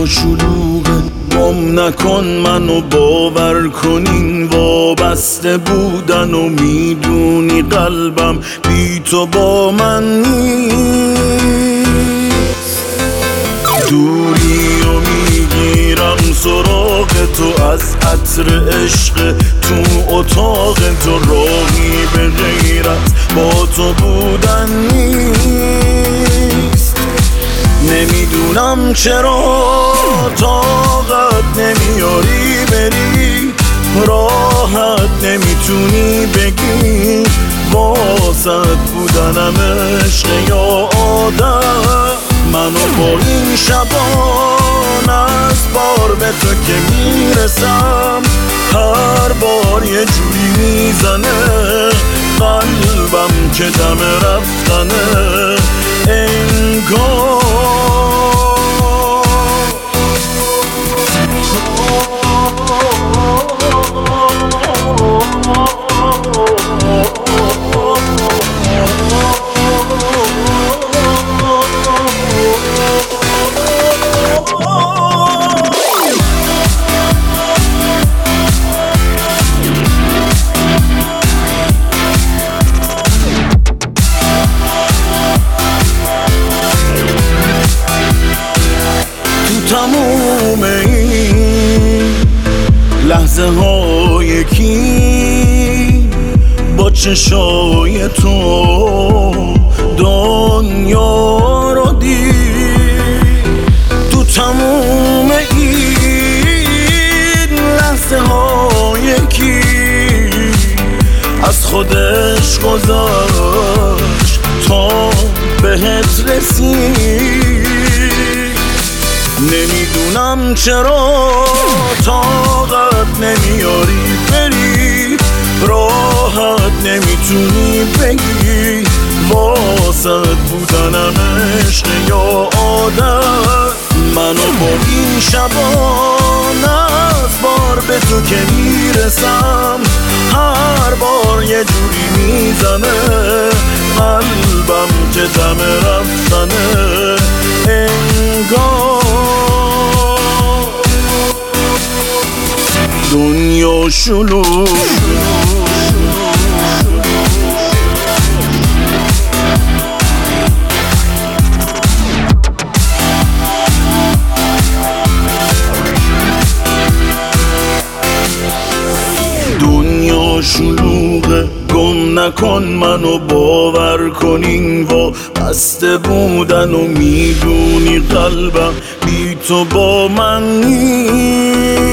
دنیا شلوغه، گم نکن منو، باور کن این وابسته بودن و میدونی قلبم بی تو با من نیست. دوری و میگیرم سراغ تو از عطر عشق تو اتاق تو، راهی به غیرت با تو بودن نیست. نمیدونم چرا طاقت نمیاری بری، راحت نمیتونی بگی واسط بودنم عشق یا عادت. منو با این شبان از بار به تو که میرسم، هر بار یه جوری میزنه قلبم که دم رفتنه انگار. تموم این لحظه ها یکی با چشای تو دنیا رو دید. تو تموم این لحظه ها یکی از خودش گذاشت تا بهت رسید. نمیدونم چرا طاقت نمیاری بری، راحت نمیتونی بگی واسط بودنم عشق یا عادت. منو با این شبان از بار به تو که میرسم، هر بار یه جوری میزنه قلبم که دم رفتنه انگار. دنیا شلوغ دنیا شلوغه، گم نکن منو، باور کن این وابسته بودن و میدونی قلبم بی تو با من نیست.